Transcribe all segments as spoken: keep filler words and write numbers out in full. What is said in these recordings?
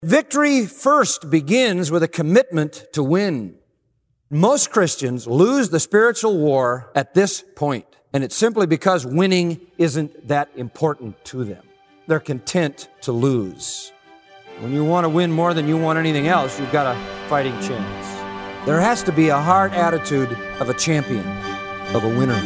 Victory first begins with a commitment to win. Most Christians lose the spiritual war at this point, and it's simply because winning isn't that important to them. They're content to lose. When you want to win more than you want anything else, you've got a fighting chance. There has to be a heart attitude of a champion, of a winner.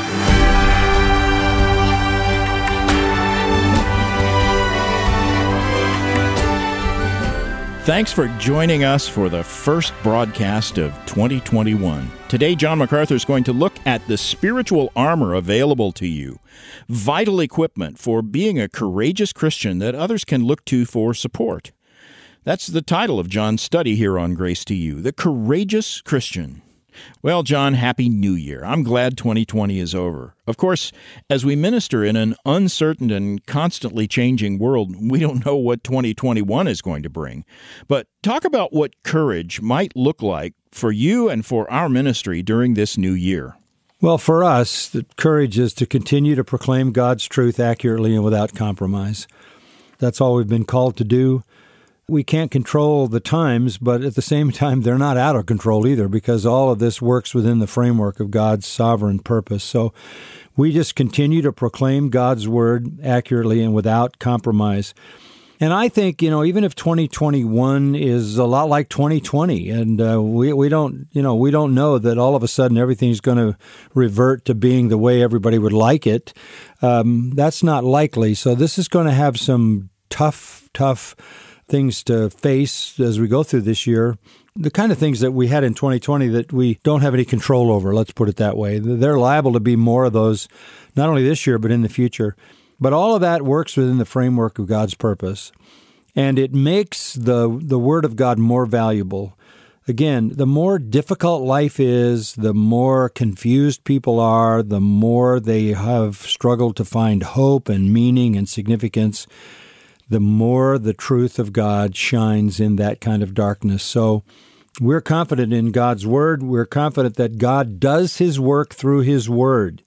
Thanks for joining us for the first broadcast of twenty twenty-one. Today, John MacArthur is going to look at the spiritual armor available to you, vital equipment for being a courageous Christian that others can look to for support. That's the title of John's study here on Grace to You, The Courageous Christian. Well, John, Happy New Year. I'm glad twenty twenty is over. Of course, as we minister in an uncertain and constantly changing world, we don't know what twenty twenty-one is going to bring. But talk about what courage might look like for you and for our ministry during this new year. Well, for us, the courage is to continue to proclaim God's truth accurately and without compromise. That's all we've been called to do. We can't control the times, but at the same time, they're not out of control either, because all of this works within the framework of God's sovereign purpose. So we just continue to proclaim God's word accurately and without compromise. And I think, you know, even if twenty twenty-one is a lot like twenty twenty, and uh, we we don't, you know, we don't know that all of a sudden everything's going to revert to being the way everybody would like it. Um, that's not likely. So this is going to have some tough, tough things to face as we go through this year, the kind of things that we had in twenty twenty that we don't have any control over, let's put it that way. They're liable to be more of those, not only this year, but in the future. But all of that works within the framework of God's purpose, and it makes the, the Word of God more valuable. Again, the more difficult life is, the more confused people are, the more they have struggled to find hope and meaning and significance, the more the truth of God shines in that kind of darkness. So we're confident in God's Word. We're confident that God does His work through His Word.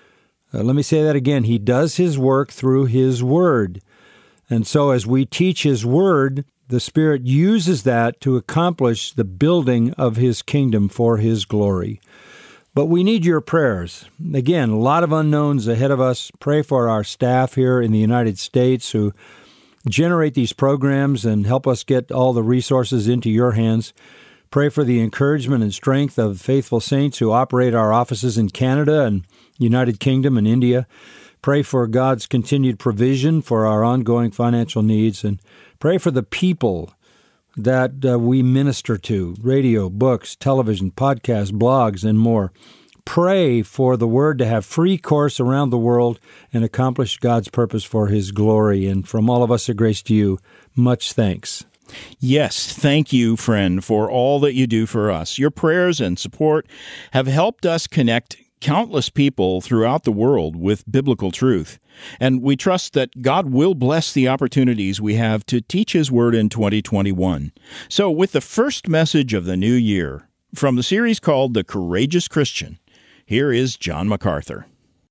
Uh, let me say that again. He does His work through His Word. And so as we teach His Word, the Spirit uses that to accomplish the building of His kingdom for His glory. But we need your prayers. Again, a lot of unknowns ahead of us. Pray for our staff here in the United States who generate these programs and help us get all the resources into your hands. Pray for the encouragement and strength of faithful saints who operate our offices in Canada and United Kingdom and India. Pray for God's continued provision for our ongoing financial needs, and pray for the people that uh, we minister to, radio, books, television, podcasts, blogs, and more. Pray for the Word to have free course around the world and accomplish God's purpose for His glory. And from all of us at Grace to You, much thanks. Yes, thank you, friend, for all that you do for us. Your prayers and support have helped us connect countless people throughout the world with biblical truth. And we trust that God will bless the opportunities we have to teach His Word in twenty twenty-one. So with the first message of the new year, from the series called The Courageous Christian, here is John MacArthur.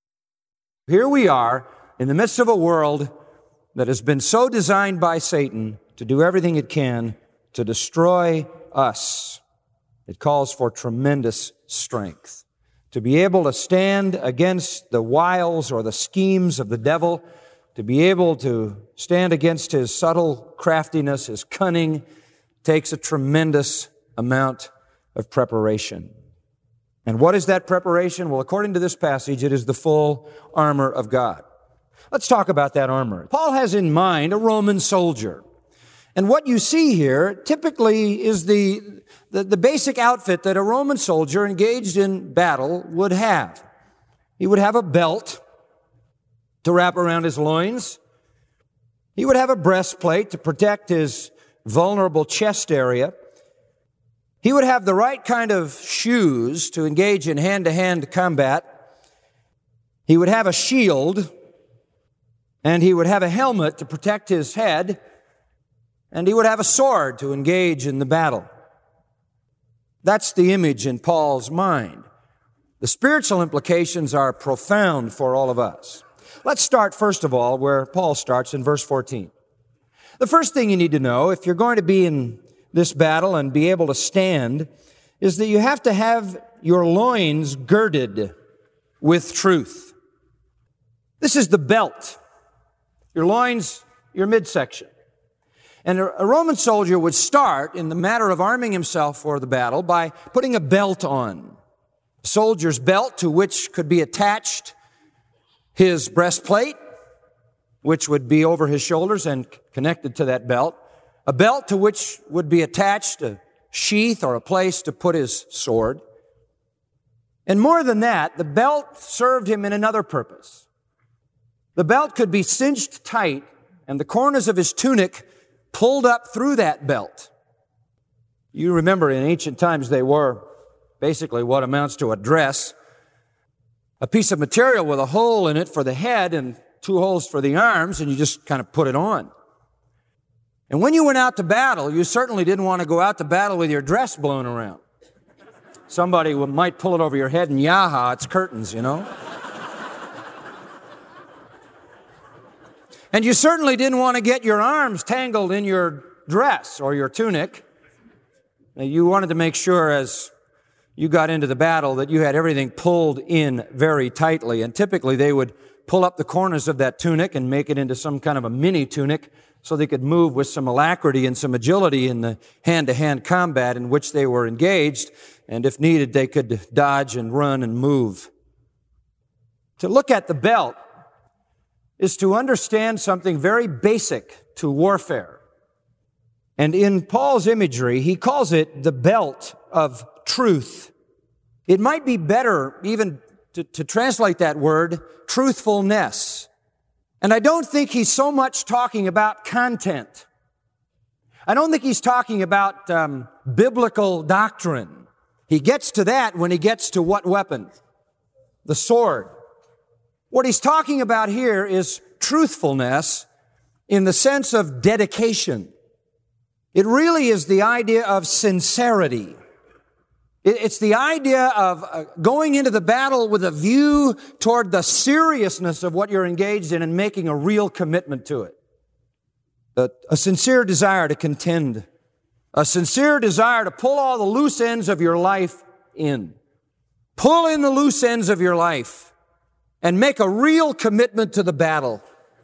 Here we are in the midst of a world that has been so designed by Satan to do everything it can to destroy us. It calls for tremendous strength. To be able to stand against the wiles or the schemes of the devil, to be able to stand against his subtle craftiness, his cunning, takes a tremendous amount of preparation. And what is that preparation? Well, according to this passage, it is the full armor of God. Let's talk about that armor. Paul has in mind a Roman soldier. And what you see here typically is the, the, the basic outfit that a Roman soldier engaged in battle would have. He would have a belt to wrap around his loins. He would have a breastplate to protect his vulnerable chest area. He would have the right kind of shoes to engage in hand-to-hand combat. He would have a shield, and he would have a helmet to protect his head, and he would have a sword to engage in the battle. That's the image in Paul's mind. The spiritual implications are profound for all of us. Let's start, first of all, where Paul starts in verse fourteen. The first thing you need to know, if you're going to be in this battle and be able to stand, is that you have to have your loins girded with truth. This is the belt. Your loins, your midsection. And a Roman soldier would start in the matter of arming himself for the battle by putting a belt on. A soldier's belt, to which could be attached his breastplate, which would be over his shoulders and connected to that belt. A belt to which would be attached a sheath or a place to put his sword. And more than that, the belt served him in another purpose. The belt could be cinched tight and the corners of his tunic pulled up through that belt. You remember in ancient times they wore basically what amounts to a dress, a piece of material with a hole in it for the head and two holes for the arms, and you just kind of put it on. And when you went out to battle, you certainly didn't want to go out to battle with your dress blown around. Somebody might pull it over your head and yaha, it's curtains, you know. And you certainly didn't want to get your arms tangled in your dress or your tunic. You wanted to make sure as you got into the battle that you had everything pulled in very tightly. And typically they would pull up the corners of that tunic and make it into some kind of a mini tunic so they could move with some alacrity and some agility in the hand-to-hand combat in which they were engaged. And if needed, they could dodge and run and move. To look at the belt is to understand something very basic to warfare. And in Paul's imagery, he calls it the belt of truth. It might be better even to, to translate that word, truthfulness. And I don't think he's so much talking about content. I don't think he's talking about um, biblical doctrine. He gets to that when he gets to what weapon? The sword. What he's talking about here is truthfulness in the sense of dedication. It really is the idea of sincerity. It's the idea of going into the battle with a view toward the seriousness of what you're engaged in and making a real commitment to it. A, a sincere desire to contend. A sincere desire to pull all the loose ends of your life in. Pull in the loose ends of your life and make a real commitment to the battle.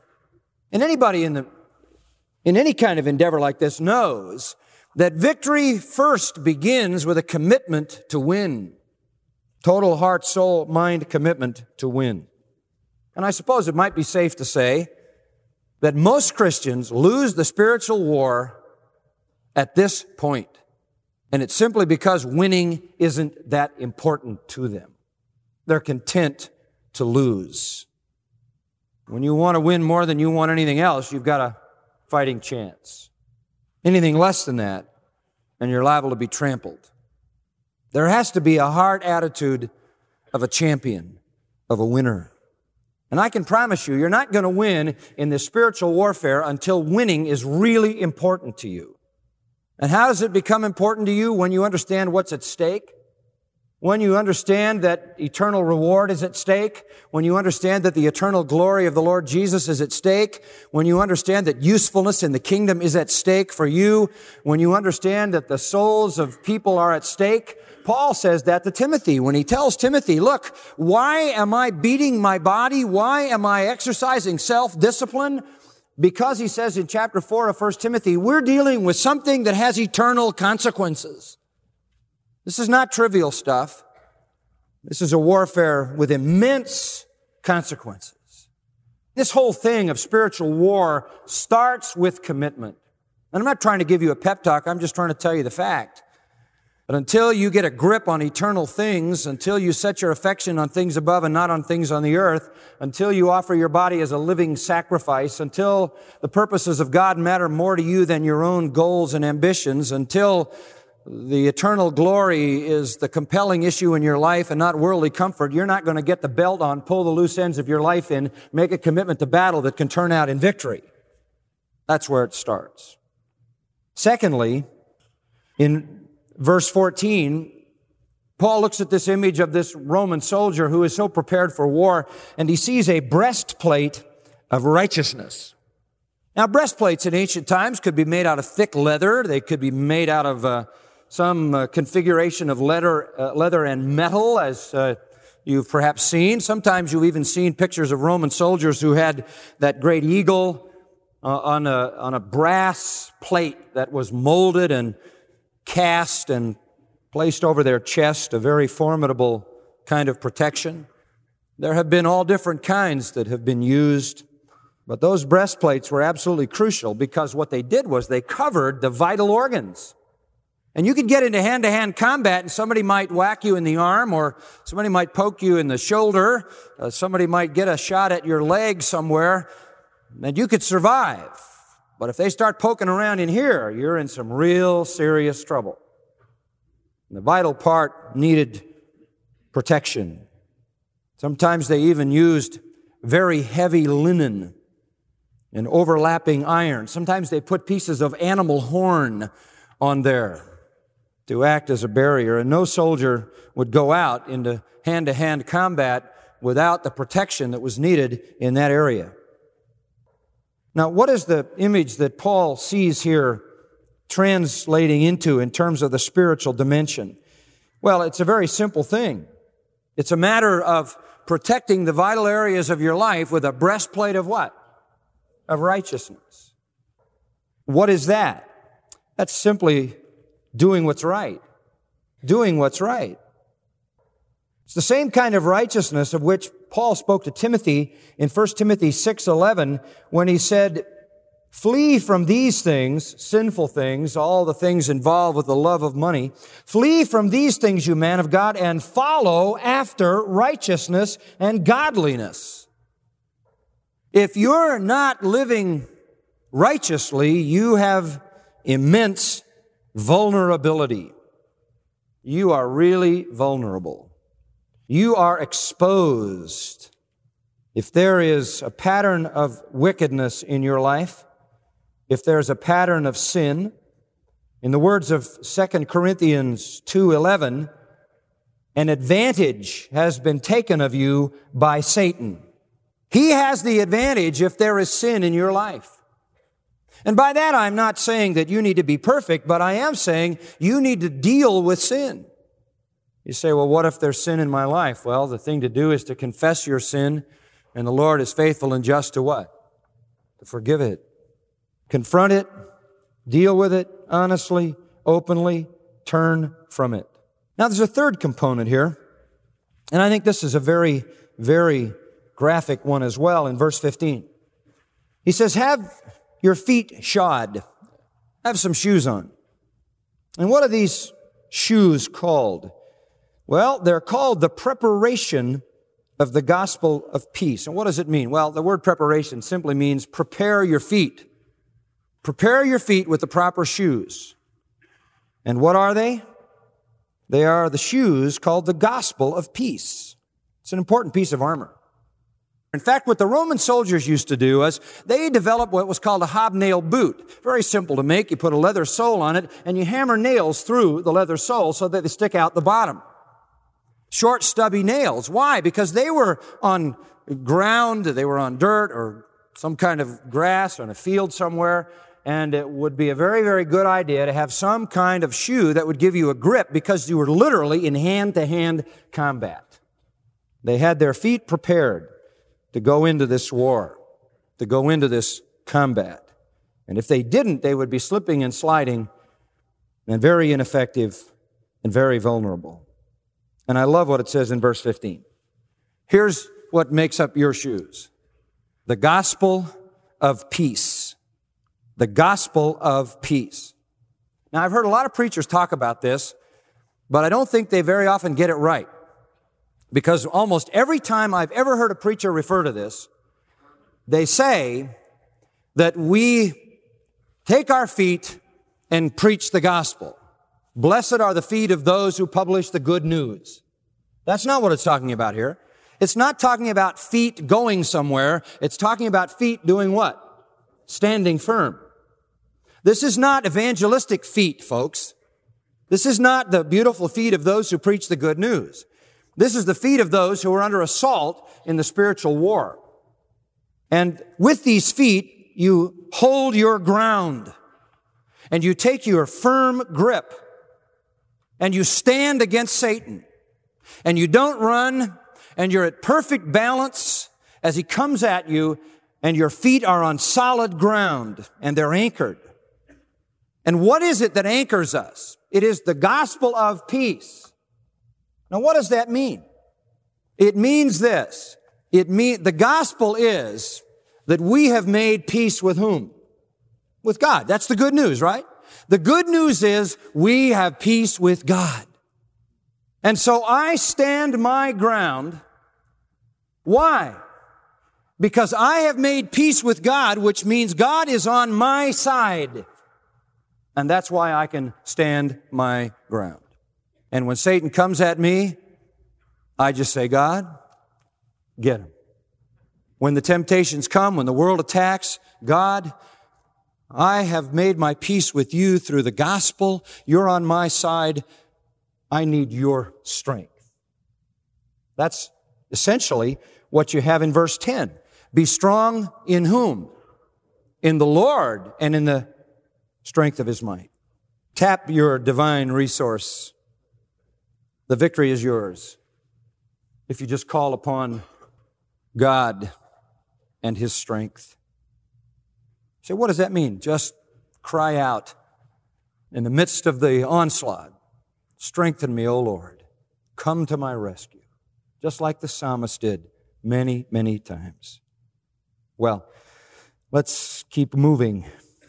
And anybody in the, in any kind of endeavor like this knows that victory first begins with a commitment to win. Total heart, soul, mind commitment to win. And I suppose it might be safe to say that most Christians lose the spiritual war at this point. And it's simply because winning isn't that important to them. They're content to lose. When you want to win more than you want anything else, you've got a fighting chance. Anything less than that, and you're liable to be trampled. There has to be a heart attitude of a champion, of a winner. And I can promise you, you're not going to win in this spiritual warfare until winning is really important to you. And how does it become important to you? When you understand what's at stake. When you understand that eternal reward is at stake, when you understand that the eternal glory of the Lord Jesus is at stake, when you understand that usefulness in the kingdom is at stake for you, when you understand that the souls of people are at stake. Paul says that to Timothy when he tells Timothy, look, why am I beating my body? Why am I exercising self-discipline? Because he says in chapter four of First Timothy, we're dealing with something that has eternal consequences. This is not trivial stuff. This is a warfare with immense consequences. This whole thing of spiritual war starts with commitment. And I'm not trying to give you a pep talk. I'm just trying to tell you the fact. But until you get a grip on eternal things, until you set your affection on things above and not on things on the earth, until you offer your body as a living sacrifice, until the purposes of God matter more to you than your own goals and ambitions, until the eternal glory is the compelling issue in your life and not worldly comfort, you're not going to get the belt on, pull the loose ends of your life in, make a commitment to battle that can turn out in victory. That's where it starts. Secondly, in verse fourteen, Paul looks at this image of this Roman soldier who is so prepared for war, and he sees a breastplate of righteousness. Now, breastplates in ancient times could be made out of thick leather. They could be made out of uh, some uh, configuration of leather, uh, leather and metal, as uh, you've perhaps seen. Sometimes you've even seen pictures of Roman soldiers who had that great eagle uh, on a on a brass plate that was molded and cast and placed over their chest, a very formidable kind of protection. There have been all different kinds that have been used, but those breastplates were absolutely crucial because what they did was they covered the vital organs. And you could get into hand-to-hand combat and somebody might whack you in the arm, or somebody might poke you in the shoulder, uh, somebody might get a shot at your leg somewhere, and you could survive. But if they start poking around in here, you're in some real serious trouble. And the vital part needed protection. Sometimes they even used very heavy linen and overlapping iron. Sometimes they put pieces of animal horn on there to act as a barrier. And no soldier would go out into hand-to-hand combat without the protection that was needed in that area. Now, what is the image that Paul sees here translating into in terms of the spiritual dimension? Well, it's a very simple thing. It's a matter of protecting the vital areas of your life with a breastplate of what? Of righteousness. What is that? That's simply doing what's right. Doing what's right. It's the same kind of righteousness of which Paul spoke to Timothy in First Timothy six eleven when he said, flee from these things, sinful things, all the things involved with the love of money. Flee from these things, you man of God, and follow after righteousness and godliness. If you're not living righteously, you have immense vulnerability. You are really vulnerable. You are exposed. If there is a pattern of wickedness in your life, if there's a pattern of sin, in the words of Second Corinthians two eleven, an advantage has been taken of you by Satan. He has the advantage if there is sin in your life. And by that, I'm not saying that you need to be perfect, but I am saying you need to deal with sin. You say, well, what if there's sin in my life? Well, the thing to do is to confess your sin, and the Lord is faithful and just to what? To forgive it. Confront it, deal with it honestly, openly, turn from it. Now, there's a third component here, and I think this is a very, very graphic one as well in verse fifteen. He says, have your feet shod. Have some shoes on. And what are these shoes called? Well, they're called the preparation of the gospel of peace. And what does it mean? Well, the word preparation simply means prepare your feet. Prepare your feet with the proper shoes. And what are they? They are the shoes called the gospel of peace. It's an important piece of armor. In fact, what the Roman soldiers used to do was they developed what was called a hobnail boot. Very simple to make. You put a leather sole on it and you hammer nails through the leather sole so that they stick out the bottom. Short, stubby nails. Why? Because they were on ground, they were on dirt or some kind of grass or in a field somewhere, and it would be a very, very good idea to have some kind of shoe that would give you a grip because you were literally in hand-to-hand combat. They had their feet prepared to go into this war, to go into this combat. And if they didn't, they would be slipping and sliding and very ineffective and very vulnerable. And I love what it says in verse fifteen. Here's what makes up your shoes. The gospel of peace. The gospel of peace. Now, I've heard a lot of preachers talk about this, but I don't think they very often get it right. Because almost every time I've ever heard a preacher refer to this, they say that we take our feet and preach the gospel. Blessed are the feet of those who publish the good news. That's not what it's talking about here. It's not talking about feet going somewhere. It's talking about feet doing what? Standing firm. This is not evangelistic feet, folks. This is not the beautiful feet of those who preach the good news. This is the feet of those who are under assault in the spiritual war. And with these feet, you hold your ground and you take your firm grip and you stand against Satan and you don't run and you're at perfect balance as he comes at you and your feet are on solid ground and they're anchored. And what is it that anchors us? It is the gospel of peace. Now, what does that mean? It means this. It mean, the gospel is that we have made peace with whom? With God. That's the good news, right? The good news is we have peace with God. And so I stand my ground. Why? Because I have made peace with God, which means God is on my side. And that's why I can stand my ground. And when Satan comes at me, I just say, God, get him. When the temptations come, when the world attacks, God, I have made my peace with you through the gospel. You're on my side. I need your strength. That's essentially what you have in verse ten. Be strong in whom? In the Lord and in the strength of his might. Tap your divine resource. The victory is yours if you just call upon God and his strength. So what does that mean? Just cry out in the midst of the onslaught. Strengthen me, O Lord. Come to my rescue. Just like the psalmist did many, many times. Well, let's keep moving.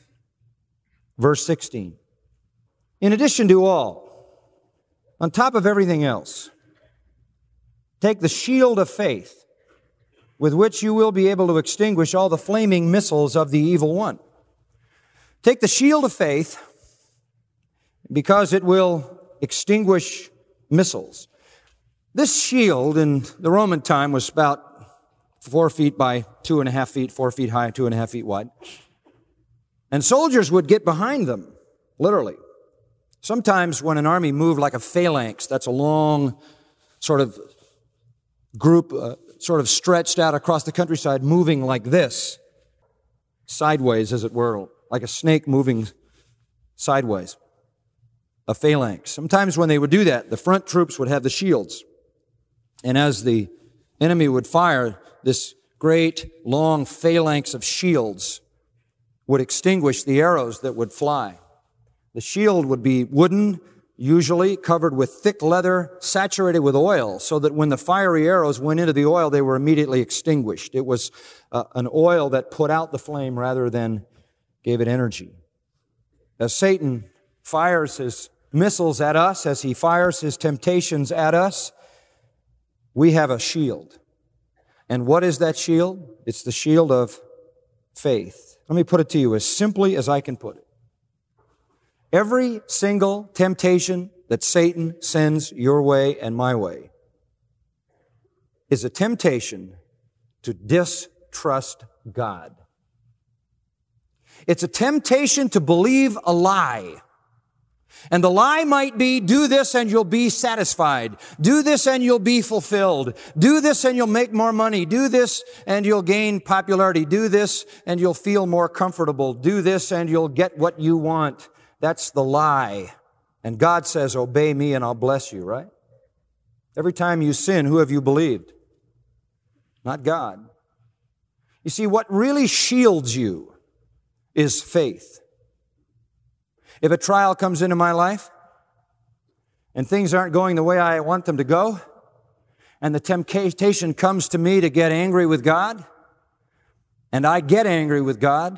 Verse sixteen. In addition to all, on top of everything else, take the shield of faith with which you will be able to extinguish all the flaming missiles of the evil one. Take the shield of faith because it will extinguish missiles. This shield in the Roman time was about four feet by two and a half feet, four feet high, two and a half feet wide. And soldiers would get behind them, literally. Sometimes when an army moved like a phalanx, that's a long sort of group, uh, sort of stretched out across the countryside, moving like this, sideways, as it were, like a snake moving sideways, a phalanx. Sometimes when they would do that, the front troops would have the shields. And as the enemy would fire, this great, long phalanx of shields would extinguish the arrows that would fly. The shield would be wooden, usually covered with thick leather, saturated with oil, so that when the fiery arrows went into the oil, they were immediately extinguished. It was uh, an oil that put out the flame rather than gave it energy. As Satan fires his missiles at us, as he fires his temptations at us, we have a shield. And what is that shield? It's the shield of faith. Let me put it to you as simply as I can put it. Every single temptation that Satan sends your way and my way is a temptation to distrust God. It's a temptation to believe a lie. And the lie might be, do this and you'll be satisfied. Do this and you'll be fulfilled. Do this and you'll make more money. Do this and you'll gain popularity. Do this and you'll feel more comfortable. Do this and you'll get what you want. That's the lie. And God says, obey me and I'll bless you, right? Every time you sin, who have you believed? Not God. You see, what really shields you is faith. If a trial comes into my life and things aren't going the way I want them to go, and the temptation comes to me to get angry with God, and I get angry with God,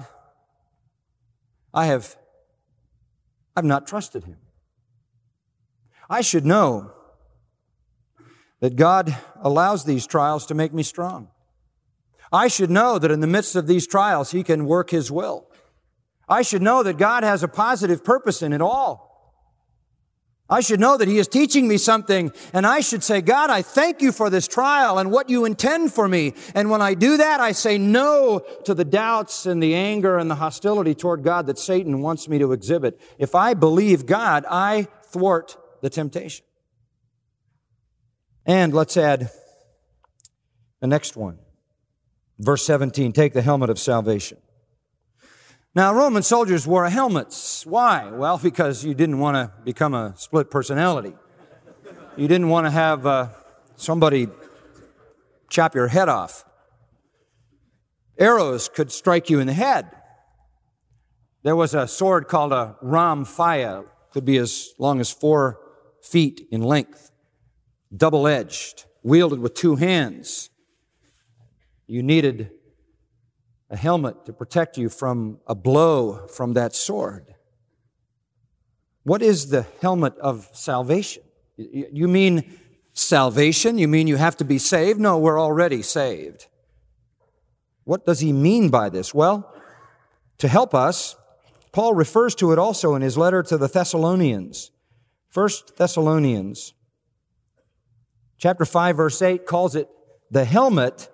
I have, I've not trusted Him. I should know that God allows these trials to make me strong. I should know that in the midst of these trials, He can work His will. I should know that God has a positive purpose in it all. I should know that He is teaching me something, and I should say, God, I thank you for this trial and what you intend for me. And when I do that, I say no to the doubts and the anger and the hostility toward God that Satan wants me to exhibit. If I believe God, I thwart the temptation. And let's add the next one. Verse seventeen, take the helmet of salvation. Now, Roman soldiers wore helmets. Why? Well, because you didn't want to become a split personality. You didn't want to have uh, somebody chop your head off. Arrows could strike you in the head. There was a sword called a rhamphia, could be as long as four feet in length, double-edged, wielded with two hands. You needed a helmet to protect you from a blow from that sword. What is the helmet of salvation? You mean salvation? You mean you have to be saved? No, we're already saved. What does he mean by this? Well, to help us, Paul refers to it also in his letter to the Thessalonians. First Thessalonians, chapter five, verse eight, calls it the helmet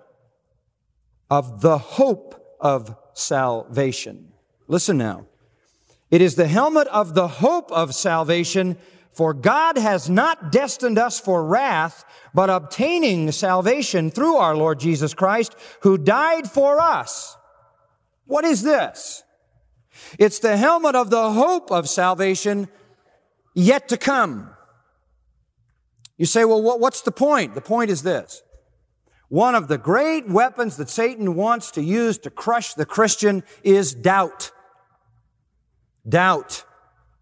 of the hope of salvation. Listen now. It is the helmet of the hope of salvation, for God has not destined us for wrath, but obtaining salvation through our Lord Jesus Christ, who died for us. What is this? It's the helmet of the hope of salvation yet to come. You say, well, what's the point? The point is this. One of the great weapons that Satan wants to use to crush the Christian is doubt. Doubt.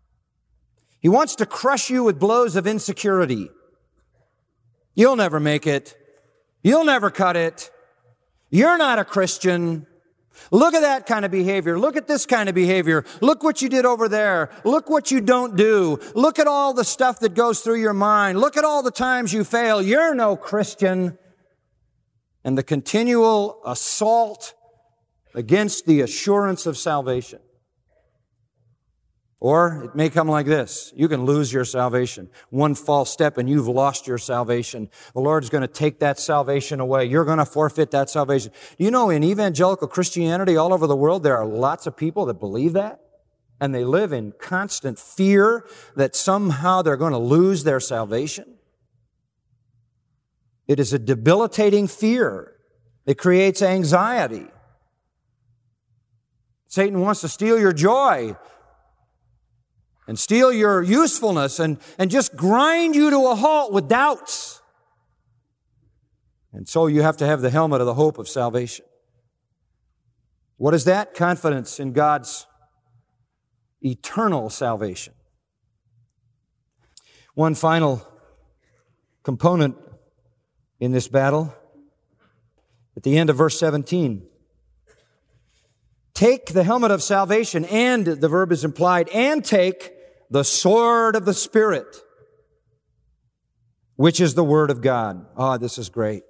He wants to crush you with blows of insecurity. You'll never make it. You'll never cut it. You're not a Christian. Look at that kind of behavior. Look at this kind of behavior. Look what you did over there. Look what you don't do. Look at all the stuff that goes through your mind. Look at all the times you fail. You're no Christian. And the continual assault against the assurance of salvation. Or it may come like this. You can lose your salvation. One false step and you've lost your salvation. The Lord's going to take that salvation away. You're going to forfeit that salvation. You know, in evangelical Christianity all over the world, there are lots of people that believe that. And they live in constant fear that somehow they're going to lose their salvation. It is a debilitating fear. It creates anxiety. Satan wants to steal your joy and steal your usefulness and, and just grind you to a halt with doubts. And so you have to have the helmet of the hope of salvation. What is that? Confidence in God's eternal salvation. One final component in this battle, at the end of verse seventeen. Take the helmet of salvation, and the verb is implied, and take the sword of the Spirit, which is the Word of God. Ah, oh, this is great.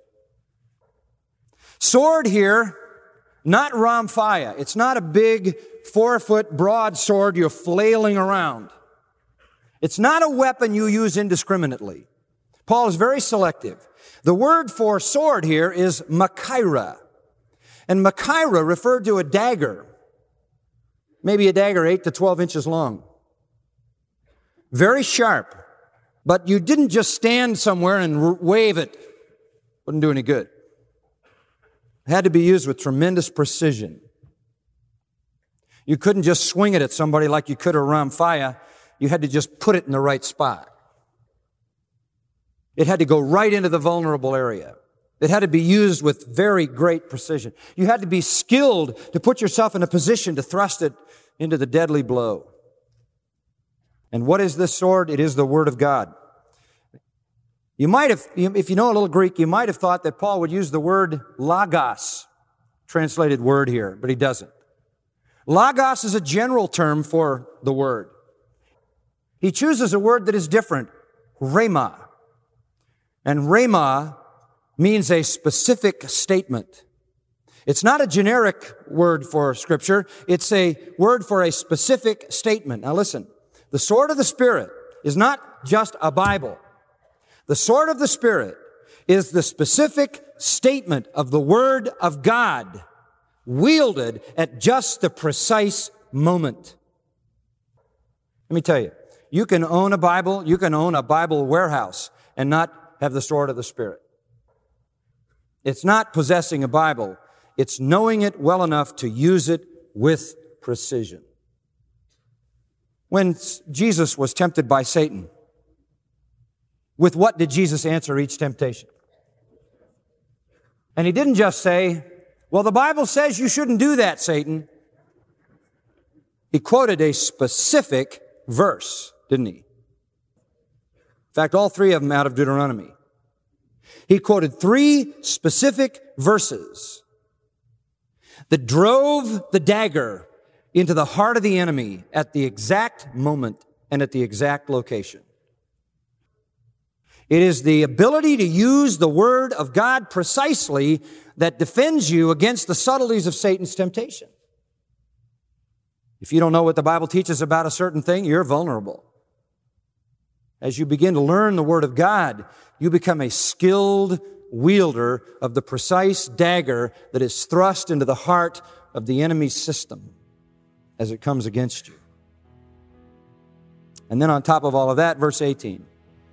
Sword here, not rhamphia. It's not a big four-foot broad sword you're flailing around. It's not a weapon you use indiscriminately. Paul is very selective. The word for sword here is machaira. And machaira referred to a dagger, maybe a dagger eight to twelve inches long. Very sharp, but you didn't just stand somewhere and wave it. Wouldn't do any good. It had to be used with tremendous precision. You couldn't just swing it at somebody like you could a rhamphia. You had to just put it in the right spot. It had to go right into the vulnerable area. It had to be used with very great precision. You had to be skilled to put yourself in a position to thrust it into the deadly blow. And what is this sword? It is the Word of God. You might have, if you know a little Greek, you might have thought that Paul would use the word logos, translated word here, but he doesn't. Logos is a general term for the Word. He chooses a word that is different, rhema. And rhema means a specific statement. It's not a generic word for Scripture. It's a word for a specific statement. Now listen, the sword of the Spirit is not just a Bible. The sword of the Spirit is the specific statement of the Word of God, wielded at just the precise moment. Let me tell you, you can own a Bible, you can own a Bible warehouse and not have the sword of the Spirit. It's not possessing a Bible. It's knowing it well enough to use it with precision. precision. When Jesus was tempted by Satan, with what did Jesus answer each temptation? And he didn't just say, well, the Bible says you shouldn't do that, Satan. He quoted a specific verse, didn't he? In fact, all three of them out of Deuteronomy. He quoted three specific verses that drove the dagger into the heart of the enemy at the exact moment and at the exact location. It is the ability to use the Word of God precisely that defends you against the subtleties of Satan's temptation. If you don't know what the Bible teaches about a certain thing, you're vulnerable. As you begin to learn the Word of God, you become a skilled wielder of the precise dagger that is thrust into the heart of the enemy's system as it comes against you. And then on top of all of that, verse eighteen,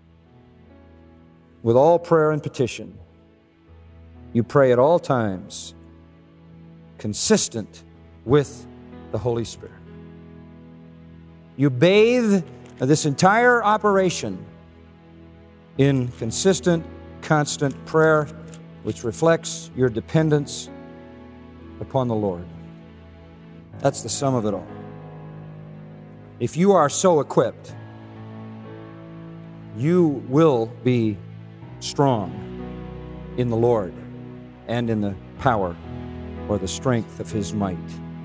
with all prayer and petition, you pray at all times, consistent with the Holy Spirit. You bathe this entire operation in consistent, constant prayer, which reflects your dependence upon the Lord. That's the sum of it all. If you are so equipped, you will be strong in the Lord and in the power or the strength of His might.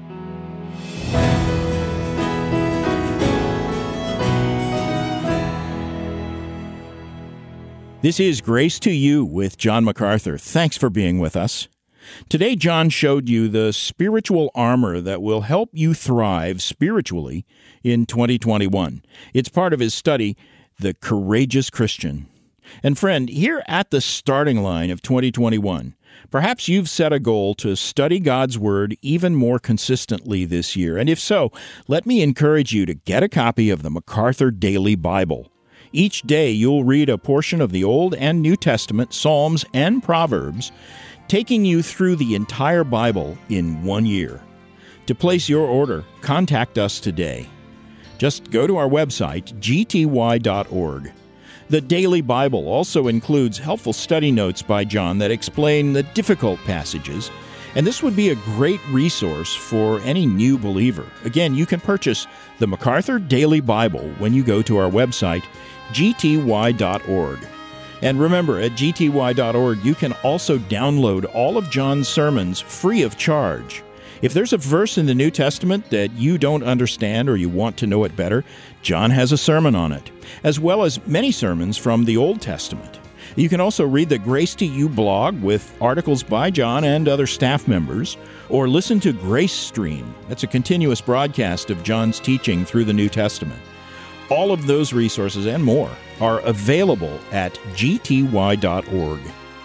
This is Grace to You with John MacArthur. Thanks for being with us. Today, John showed you the spiritual armor that will help you thrive spiritually in twenty twenty-one. It's part of his study, The Courageous Christian. And friend, here at the starting line of twenty twenty-one, perhaps you've set a goal to study God's Word even more consistently this year. And if so, let me encourage you to get a copy of the MacArthur Daily Bible. Each day you'll read a portion of the Old and New Testament, Psalms, and Proverbs, taking you through the entire Bible in one year. To place your order, contact us today. Just go to our website, g t y dot org. The Daily Bible also includes helpful study notes by John that explain the difficult passages, and this would be a great resource for any new believer. Again, you can purchase the MacArthur Daily Bible when you go to our website, g t y dot org. And remember, at g t y dot org, you can also download all of John's sermons free of charge. If there's a verse in the New Testament that you don't understand or you want to know it better, John has a sermon on it, as well as many sermons from the Old Testament. You can also read the Grace to You blog with articles by John and other staff members, or listen to Grace Stream. That's a continuous broadcast of John's teaching through the New Testament. All of those resources and more are available at g t y dot org.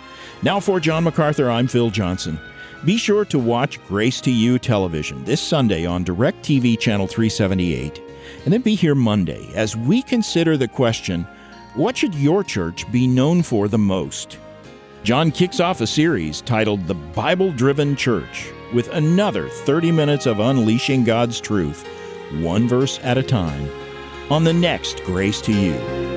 Now for John MacArthur, I'm Phil Johnson. Be sure to watch Grace to You television this Sunday on DirecTV Channel three seventy-eight, and then be here Monday as we consider the question, what should your church be known for the most? John kicks off a series titled The Bible-Driven Church with another thirty minutes of unleashing God's truth, one verse at a time, on the next Grace to You.